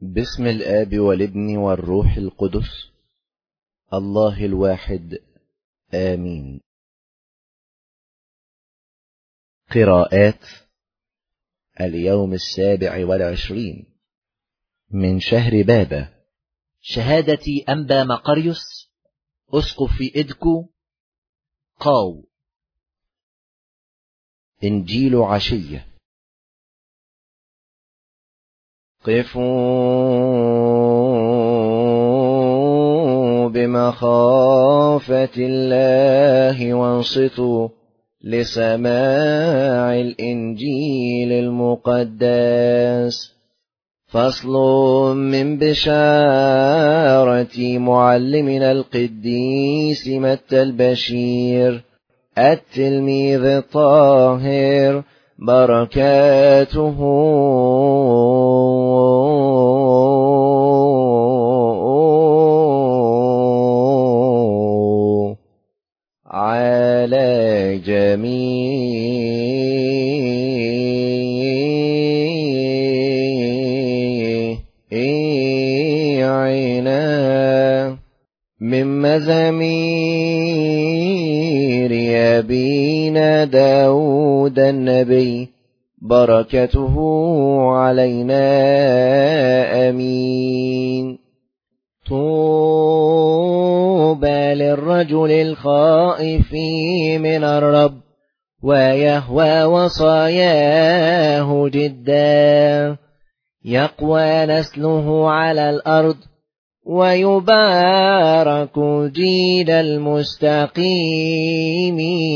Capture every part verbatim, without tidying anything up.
باسم الآب والابن والروح القدس الله الواحد آمين. قراءات اليوم السابع والعشرين من شهر بابا. شهادة أنبا مقريوس أسقف إدكو قاو. إنجيل عشية. قفوا بمخافة الله وانصتوا لسماع الإنجيل المقدس. فصل من بشارة معلمنا القديس متى البشير التلميذ الطاهر، بركاته على جميعنا. من مزامير أبينا داود النبي، بركته علينا آمين. طوبى للرجل الخائف من الرب، ويهوى وصاياه جدا. يقوى نسله على الأرض، ويبارك جيل المستقيم.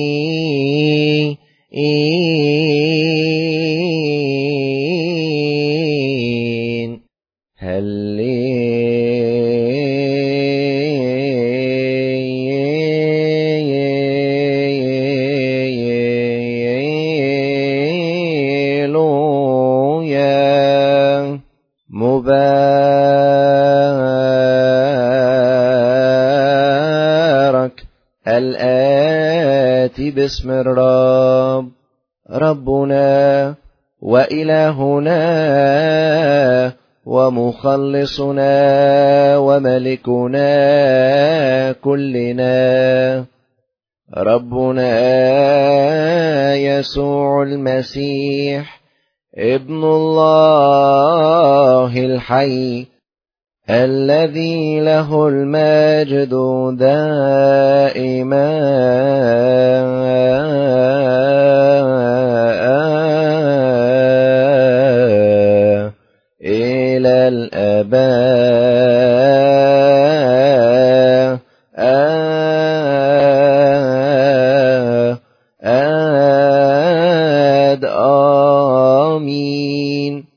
هللويا. مبارك الآتي باسم الرب، ربنا وإلهنا ومخلصنا وملكنا كلنا، ربنا يسوع المسيح ابن الله الحي، الذي له المجد دائما إلى الآباء. آمين.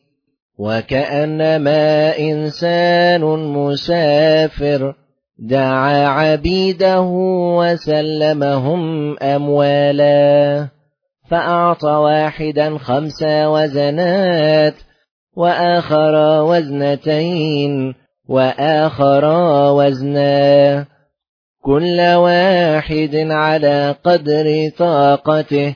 وكأنما إنسان مسافر دعا عبيده وسلمهم أموالا، فأعطى واحدا خمس وزنات، وآخر وزنتين، وآخر وزنا، كل واحد على قدر طاقته،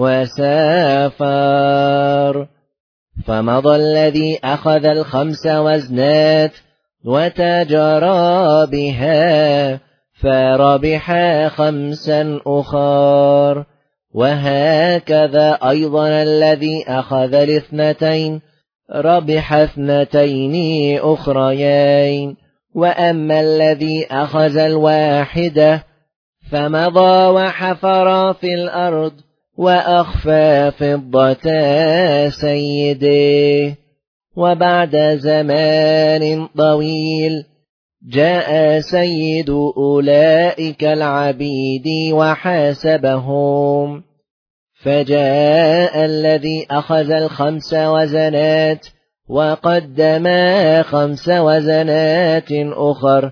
وسافر. فمضى الذي أخذ الخمس وزنات وتجارى بها، فربح خمسا أخر. وهكذا أيضا الذي أخذ الاثنتين ربح اثنتين أخريين. وأما الذي أخذ الواحدة فمضى وحفر في الأرض، وأخفى فضة سيده. وبعد زمان طويل جاء سيد أولئك العبيد وحاسبهم. فجاء الذي أخذ الخمس وزنات وقدم خمس وزنات أخر،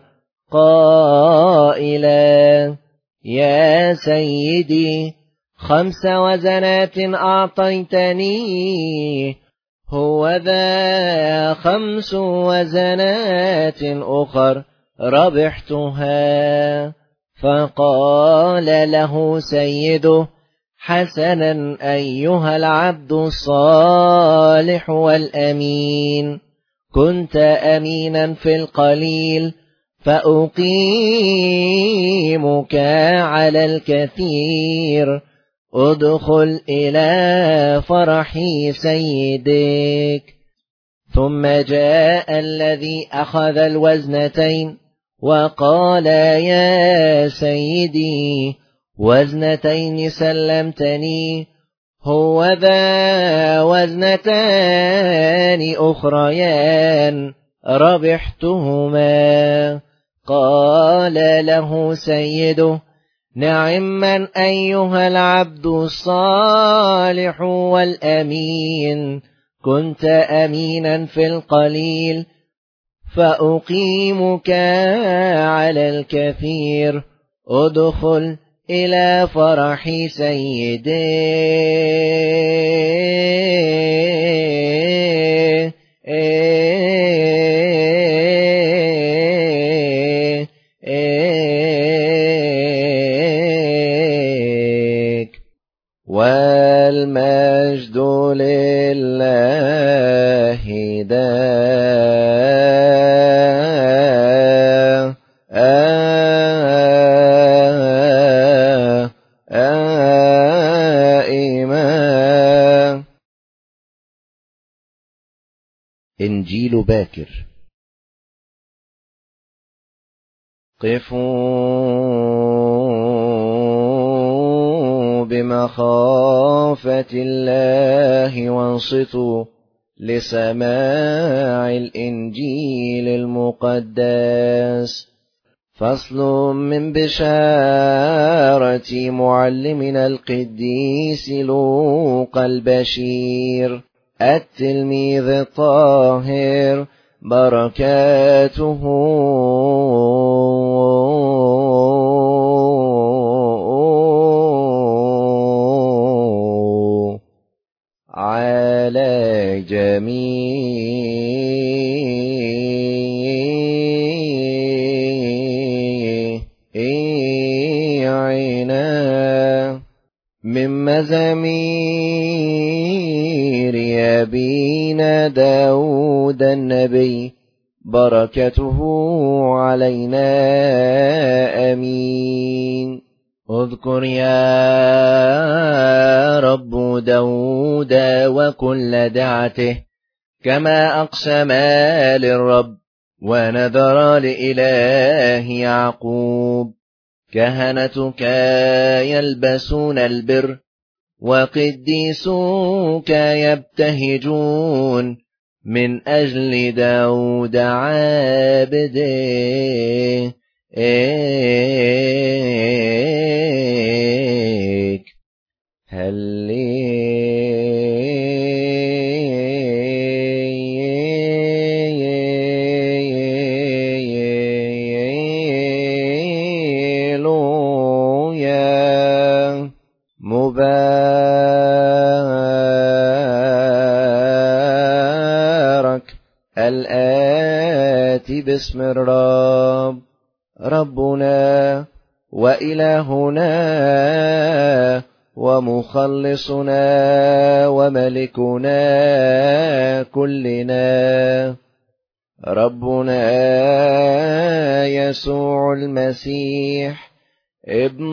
قائلا: يا سيدي، خمس وزنات أعطيتني، هو ذا خمس وزنات أخر ربحتها. فقال له سيده: حسنا أيها العبد الصالح والأمين، كنت أمينا في القليل فأقيمك على الكثير. ادخل إلى فرح سيدك. ثم جاء الذي أخذ الوزنتين وقال يا سيدي وزنتين سلمتني، هوذا وزنتان أخريان ربحتهما. قال له سيده نعما أيها العبد الصالح والأمين، كنت أمينا في القليل فأقيمك على الكثير. ادخل إلى فرح سيدك. والمجد لله دائما. إنجيل باكر. قفوا بمخافة الله وانصتوا لسماع الإنجيل المقدس. فصل من بشارة معلمنا القديس لوقا البشير التلميذ الطاهر، بركاته على جميعنا. من مزامير أبينا داود النبي، بركته علينا آمين. اذكر يا رب داود وكل دعته، كما أقسم للرب ونذر لإله يعقوب. كهنتك يلبسون البر وقديسوك يبتهجون من أجل داود عابده. هللويا. مبارك الآتي باسم الرب، ربنا وإلهنا ومخلصنا وملكنا كلنا، ربنا يسوع المسيح ابن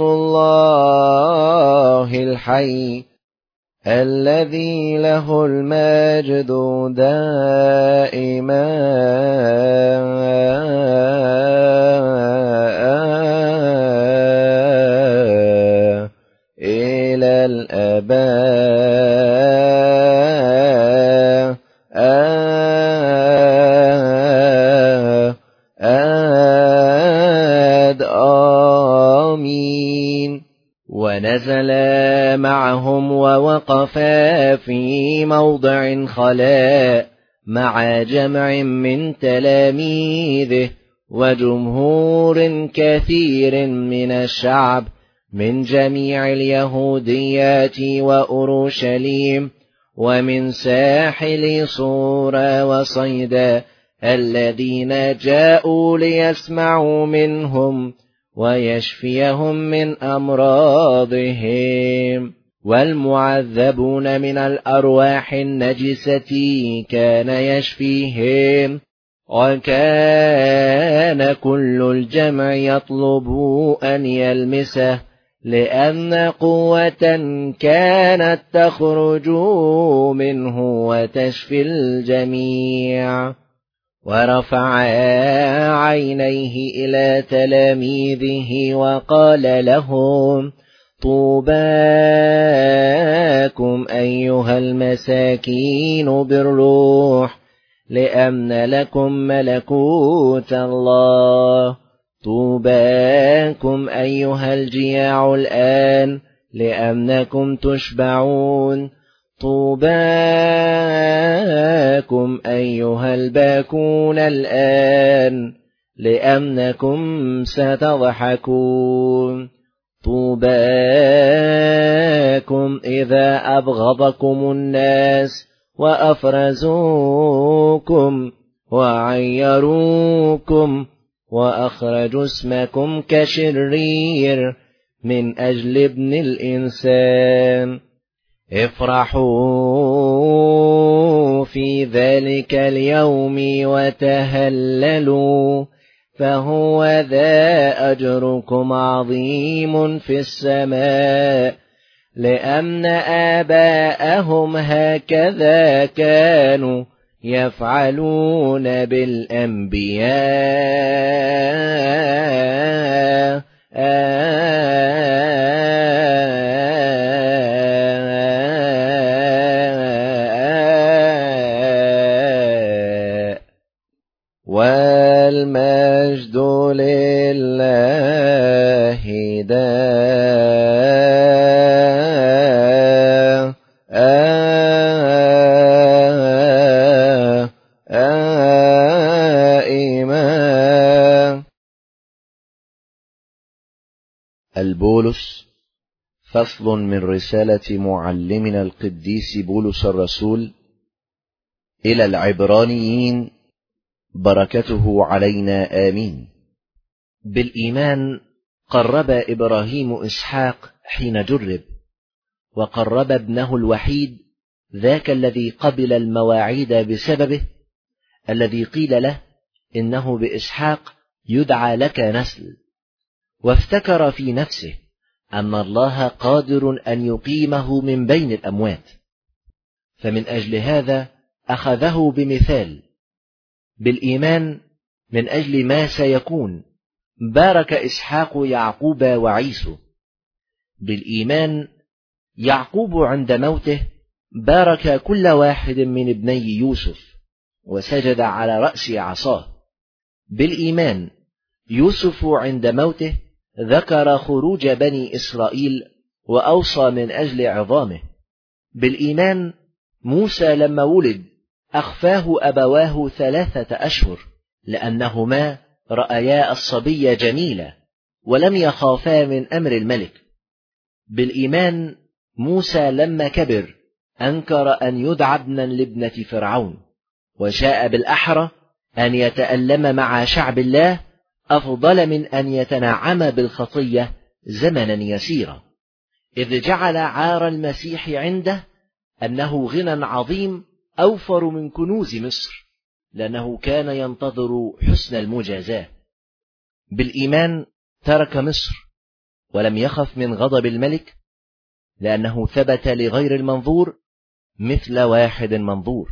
الله الحي، الذي له المجد دائما إلى الآباء. آمين. ونزل معهم ووقف في موضع خلاء مع جمع من تلاميذه وجمهور كثير من الشعب من جميع اليهوديات وأورشليم ومن ساحل صور وصيدا، الذين جاءوا ليسمعوا منهم ويشفيهم من أمراضهم. والمعذبون من الأرواح النجسة كان يشفيهم، وكان كل الجمع يطلب أن يلمسه، لأن قوة كانت تخرج منه وتشفي الجميع. ورفع عينيه إلى تلاميذه وقال لهم: طوباكم أيها المساكين بالروح، لأن لكم ملكوت الله. طوباكم أيها الجياع الآن، لأنكم تشبعون. طوباكم أيها الباكون الآن، لأنكم ستضحكون. طوباكم إذا أبغضكم الناس وأفرزوكم وعيروكم وأخرجوا اسمكم كشرير من أجل ابن الإنسان. افرحوا في ذلك اليوم وتهللوا، فهو ذا أجركم عظيم في السماء، لأن آباءهم هكذا كانوا يفعلون بالأنبياء. والمجد لله دائما. البولس، فصل من رسالة معلمنا القديس بولس الرسول إلى العبرانيين، بركته علينا آمين. بالإيمان قرب إبراهيم إسحاق حين جرب، وقرب ابنه الوحيد، ذاك الذي قبل المواعيد بسببه، الذي قيل له إنه بإسحاق يدعى لك نسل، وافتكر في نفسه أن الله قادر أن يقيمه من بين الأموات، فمن أجل هذا أخذه بمثال. بالإيمان من أجل ما سيكون بارك إسحاق يعقوب وعيسو. بالإيمان يعقوب عند موته بارك كل واحد من ابني يوسف، وسجد على رأس عصاه. بالإيمان يوسف عند موته ذكر خروج بني إسرائيل وأوصى من أجل عظامه. بالإيمان موسى لما ولد أخفاه أبواه ثلاثة أشهر، لأنهما رأيا الصبي جميلا ولم يخافا من أمر الملك. بالإيمان موسى لما كبر أنكر أن يدعى ابنا لابنة فرعون، وشاء بالأحرى أن يتألم مع شعب الله أفضل من أن يتنعم بالخطية زمنا يسيرا، إذ جعل عار المسيح عنده أنه غنى عظيم أوفر من كنوز مصر، لأنه كان ينتظر حسن المجازاة. بالإيمان ترك مصر ولم يخف من غضب الملك، لأنه ثبت لغير المنظور مثل واحد منظور.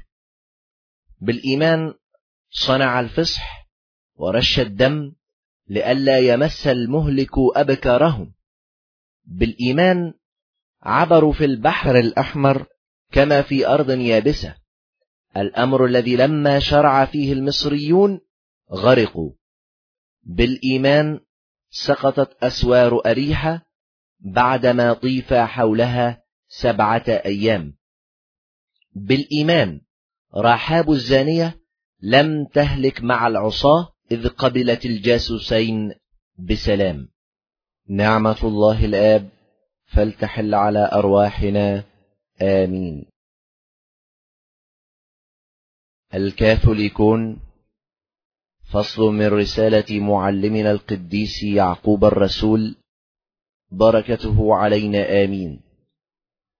بالإيمان صنع الفصح ورش الدم لئلا يمس المهلك أبكارهم. بالإيمان عبروا في البحر الأحمر كما في أرض يابسة، الأمر الذي لما شرع فيه المصريون غرقوا. بالإيمان سقطت أسوار أريحة بعدما طيف حولها سبعة أيام. بالإيمان رحاب الزانية لم تهلك مع العصاة إذ قبلت الجاسوسين بسلام. نعمة الله الآب فلتحل على أرواحنا آمين. الكاثوليكون، فصل من رسالة معلمنا القديس يعقوب الرسول، بركته علينا آمين.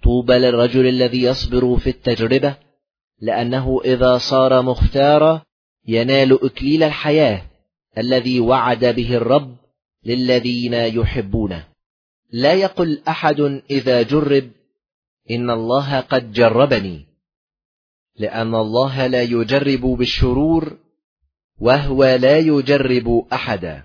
طوبى للرجل الذي يصبر في التجربة، لأنه إذا صار مختارا ينال إكليل الحياة الذي وعد به الرب للذين يحبونه. لا يقل أحد إذا جرب إن الله قد جربني، لأن الله لا يجرب بالشرور، وهو لا يجرب أحدا،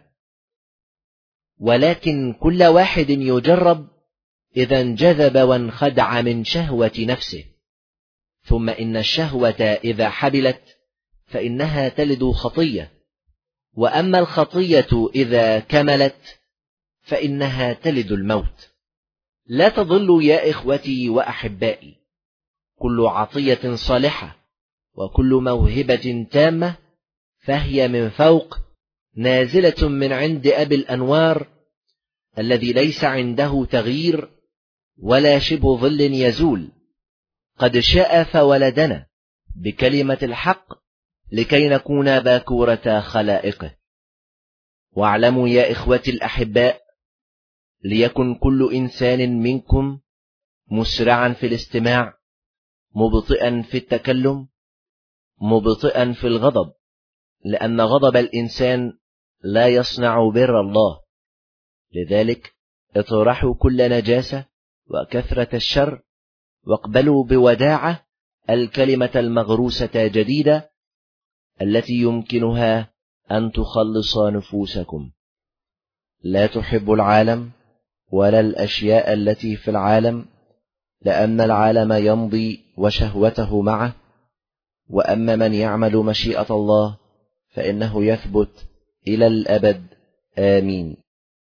ولكن كل واحد يجرب إذا انجذب وانخدع من شهوة نفسه. ثم إن الشهوة إذا حبلت فإنها تلد خطية، وأما الخطية إذا كملت فإنها تلد الموت. لا تضلوا يا إخوتي وأحبائي، كل عطية صالحة وكل موهبة تامة فهي من فوق، نازلة من عند أبي الأنوار، الذي ليس عنده تغيير ولا شبه ظل يزول، قد شاء فولدنا بكلمة الحق لكي نكون باكورة خلائقه. واعلموا يا إخوتي الأحباء، ليكن كل إنسان منكم مسرعا في الاستماع، مبطئا في التكلم، مبطئا في الغضب، لأن غضب الإنسان لا يصنع بر الله. لذلك اطرحوا كل نجاسة وكثرة الشر، واقبلوا بوداعة الكلمة المغروسة جديدة التي يمكنها أن تخلص نفوسكم. لا تحب العالم ولا الأشياء التي في العالم، لأن العالم يمضي وشهوته معه، وأما من يعمل مشيئة الله فإنه يثبت إلى الأبد. آمين.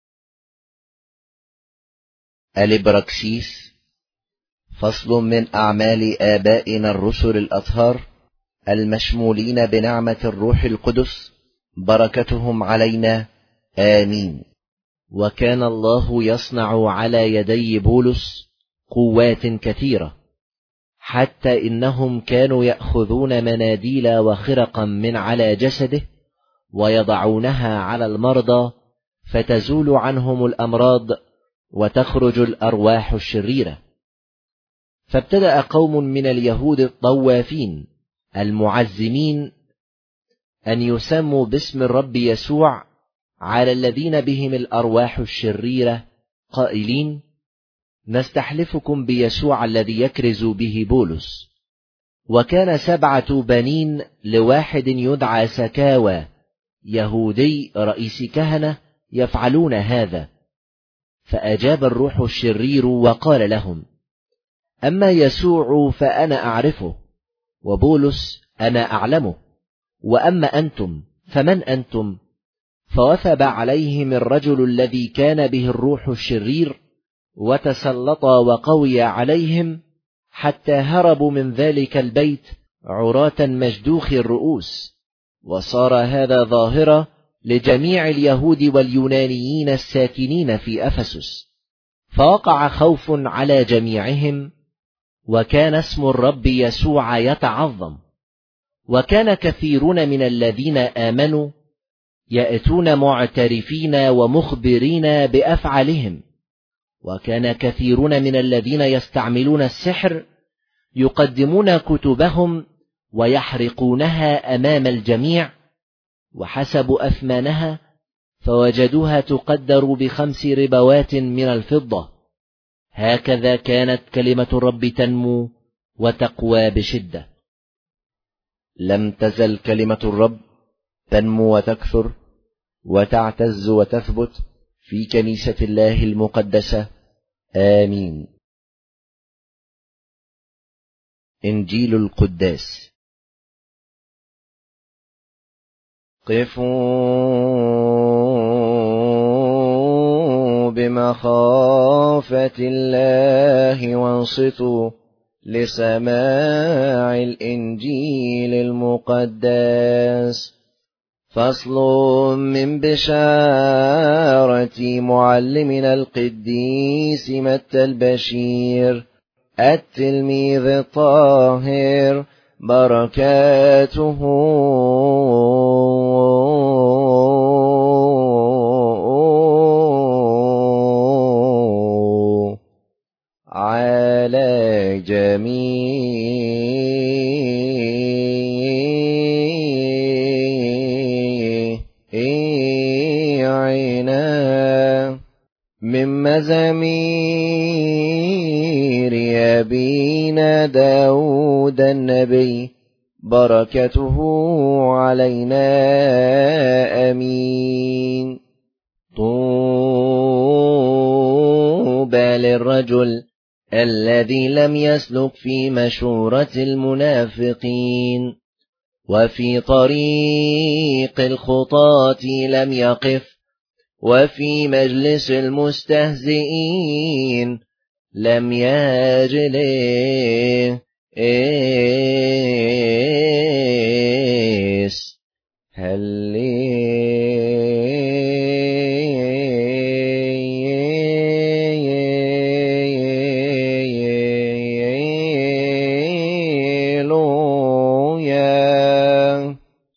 الإبراكسيس، فصل من أعمال آبائنا الرسل الأطهار المشمولين بنعمة الروح القدس، بركتهم علينا. آمين. وكان الله يصنع على يدي بولس قوات كثيرة، حتى إنهم كانوا يأخذون مناديل وخرقا من على جسده ويضعونها على المرضى، فتزول عنهم الأمراض وتخرج الأرواح الشريرة. فابتدأ قوم من اليهود الطوافين المعزمين أن يسموا باسم الرب يسوع على الذين بهم الأرواح الشريرة، قائلين: نستحلفكم بيسوع الذي يكرز به بولس. وكان سبعة بنين لواحد يدعى سكاوى يهودي رئيس كهنة يفعلون هذا. فأجاب الروح الشرير وقال لهم: أما يسوع فأنا أعرفه، وبولس أنا أعلمه، وأما أنتم فمن أنتم؟ فوثب عليهم الرجل الذي كان به الروح الشرير، وتسلط وقوي عليهم، حتى هربوا من ذلك البيت عراة مجدوخ الرؤوس. وصار هذا ظاهرة لجميع اليهود واليونانيين الساكنين في أفسس، فوقع خوف على جميعهم، وكان اسم الرب يسوع يتعظم. وكان كثيرون من الذين آمنوا يأتون معترفين ومخبرين بأفعالهم، وكان كثيرون من الذين يستعملون السحر يقدمون كتبهم ويحرقونها أمام الجميع، وحسبوا أثمانها فوجدوها تقدر بخمس ربوات من الفضة. هكذا كانت كلمة الرب تنمو وتقوى بشدة. لم تزل كلمة الرب تنمو وتكثر وتعتز وتثبت في كنيسة الله المقدسة. آمين. إنجيل القداس. قفوا بمخافة الله وانصتوا لسماع الإنجيل المقدس. فصل من بشارة معلمنا القديس متى البشير التلميذ الطاهر، بركاته على جميعنا. من مزامير أبينا داود النبي، بركته علينا آمين. طوبى للرجل الذي لم يسلك في مشورة المنافقين، وفي طريق الخطاة لم يقف، وفي مجلس المستهزئين لم يجلس. هللويا.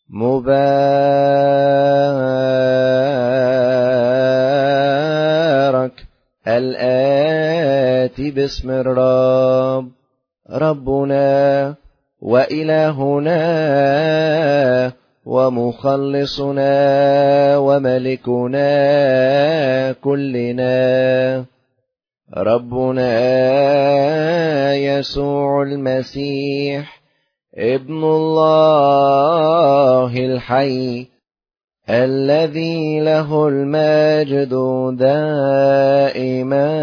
مبارك الآتي باسم الرب، ربنا وإلهنا ومخلصنا وملكنا كلنا، ربنا يسوع المسيح ابن الله الحي، الذي له المجد دائما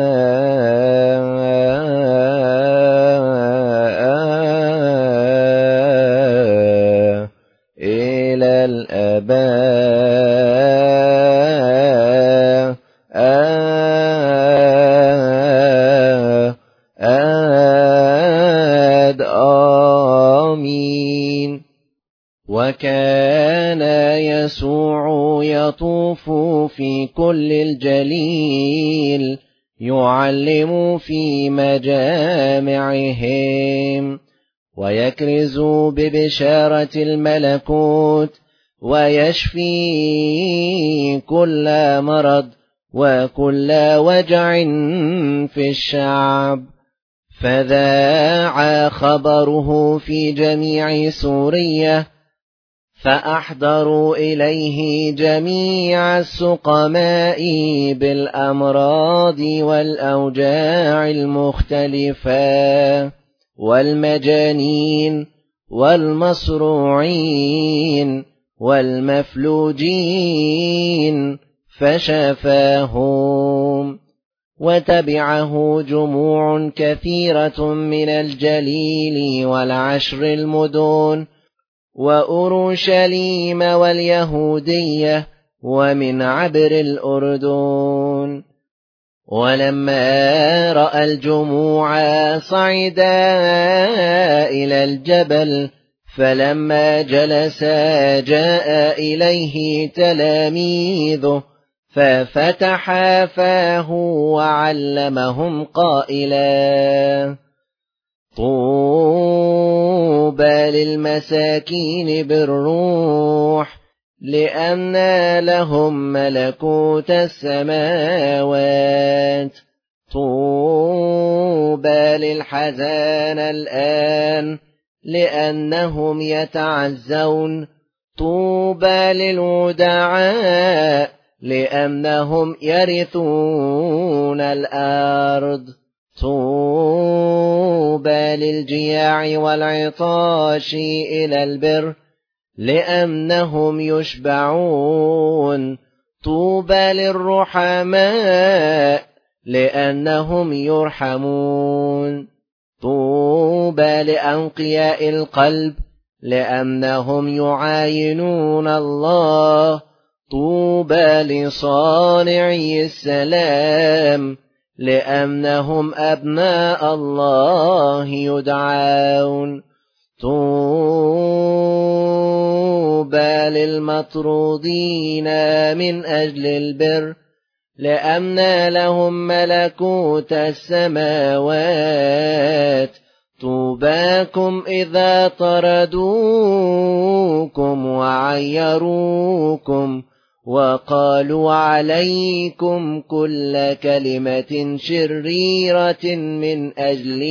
إلى الآباء. آمين. وكان يسوع يطوف في كل الجليل يعلم في مجامعهم، ويكرز ببشارة الملكوت، ويشفي كل مرض وكل وجع في الشعب. فذاع خبره في جميع سوريا، فأحضروا إليه جميع السقماء بالأمراض والأوجاع المختلفة، والمجانين والمصروعين والمفلوجين، فشفاهم. وتبعه جموع كثيرة من الجليل والعشر المدن وأورشليم واليهودية ومن عبر الأردن. ولما رأى الجموع صعدا إلى الجبل، فلما جلس جاء إليه تلاميذه، ففتح فاه وعلمهم قائلا: طوبى للمساكين بالروح، لأن لهم ملكوت السماوات. طوبى للحزانى الآن، لأنهم يتعزون. طوبى للودعاء، لأنهم يرثون الأرض. طوبى للجياع والعطاش إلى البر، لأنهم يشبعون. طوبى للرحماء، لأنهم يرحمون. طوبى لأنقياء القلب، لأنهم يعاينون الله. طوبى لصانعي السلام، لأنهم أبناء الله يدعون. طوبى للمطرودين من أجل البر، لأن لهم ملكوت السماوات. طوباكم إذا طردوكم وعيروكم وقالوا عليكم كل كلمة شريرة من أجل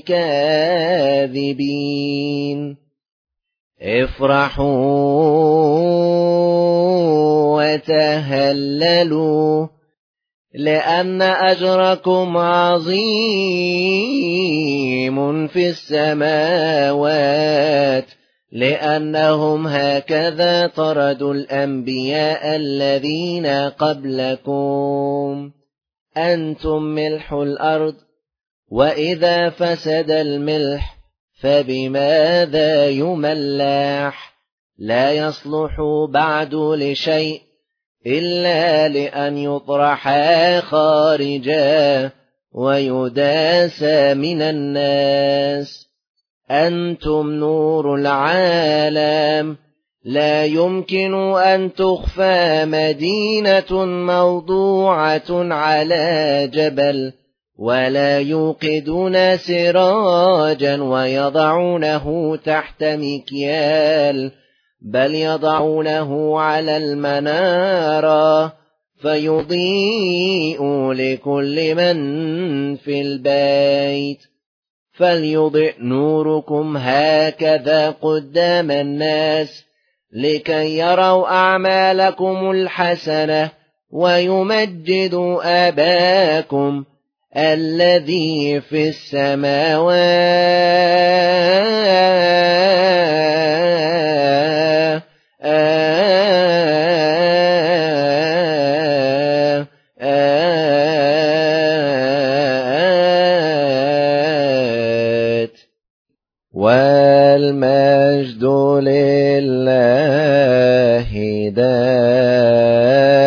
كاذبين. افرحوا وتهللوا لأن أجركم عظيم في السماوات، لأنهم هكذا طردوا الأنبياء الذين قبلكم. أنتم ملح الأرض، وإذا فسد الملح فبماذا يملح؟ لا يصلح بعد لشيء إلا لأن يطرح خارجا ويداس من الناس. أنتم نور العالم، لا يمكن أن تخفى مدينة موضوعة على جبل، ولا يوقدون سراجا ويضعونه تحت مكيال، بل يضعونه على المنارة فيضيء لكل من في البيت. فليضئ نوركم هكذا قدام الناس، لكي يروا أعمالكم الحسنة ويمجدوا آباكم الذي في السماوات. والمجد لله دائما.